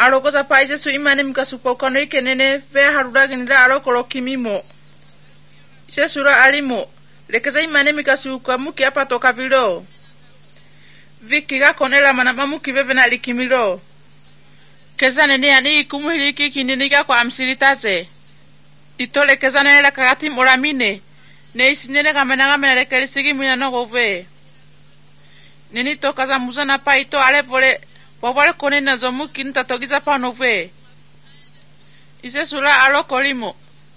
arokoza pa Yesu imane mikasupa ukano ikenene ve harudaginira arokoro kimimo Yesu ra alimo lekeza imane mikasuka muki apa toka vilo viki ga konela manama muki bebe na likimilo keza nene ani kumuhiliki kininiga kwa amsilitaze itole keza nene la kagati moramine ne isinene kamenanga lekelisigi mina nogove neni toka za muzana pa ito alevole wawale kone na zomuki nitatogiza pa nove ise sura alokolimo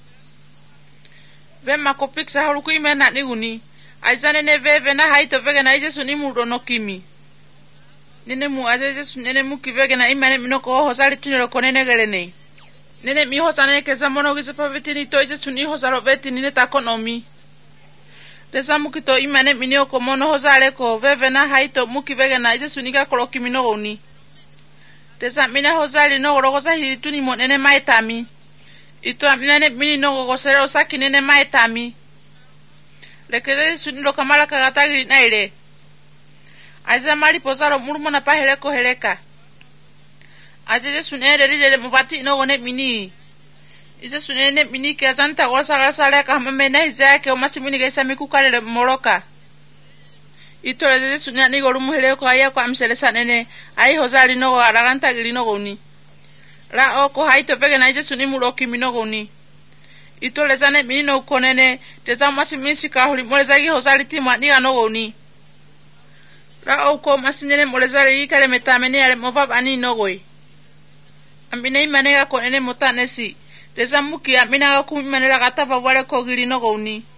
ve makopiksa haluku imena niguni aizane ne veve na haito vege na ise sunimu ronokimi nene mu azeze sunene muki vege na imane minoko hosali tunelo konene gelene nene mi hosane keza mono gise pa vetini to ise suni hosalo vetini ne takonomi Desa mukito imane minio komono hosale ko veve na haito muki vege na ise suniga kolokimi no oni Desa mina hosali no rogosa hilituni monene maetami ito aminane mini no gogosere osaki nene maetami lekeze sunilo kamala kagatagiri na ile Aiza mali posaro murumo na paheleko heleka Ajeje sunere lile mubati no gone mini Ise sunene mini ke azanta gosa gasa leka hamamena izake o masimuni gaisa mikukale moroka Ito leze sunani gorumu heleko aya kwa amselesa nene ai hozali no araganta gili no goni La oko haito pege na ije sunimu loki mino goni Ito lezane mini no konene teza masimuni sikahuli molezagi hozali tima niga no goni La oko masinene molezari ikale metameni ale mobab ani nogoi Ambine imanega konene motanesi Desa muki amina ga kumi manera gata fa wale ko gili no goni